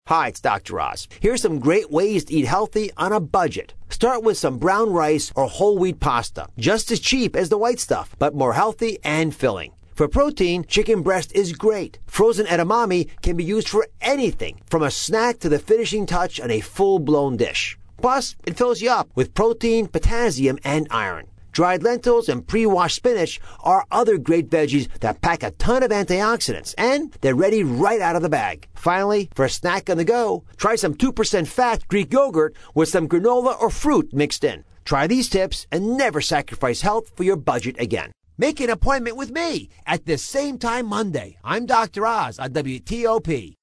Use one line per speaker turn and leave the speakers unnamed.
Hi, it's Dr. Oz. Here's some great ways to eat healthy on a budget. Start with some brown rice or whole wheat pasta. Just as cheap as the white stuff, but more healthy and filling. For protein, chicken breast is great. Frozen edamame can be used for anything, from a snack to the finishing touch on a full-blown dish. Plus, it fills you up with protein, potassium, and iron. Dried lentils and pre-washed spinach are other great veggies that pack a ton of antioxidants, and they're ready right out of the bag. Finally, for a snack on the go, try some 2% fat Greek yogurt with some granola or fruit mixed in. Try these tips and never sacrifice health for your budget again. Make an appointment with me at this same time Monday. I'm Dr. Oz on WTOP.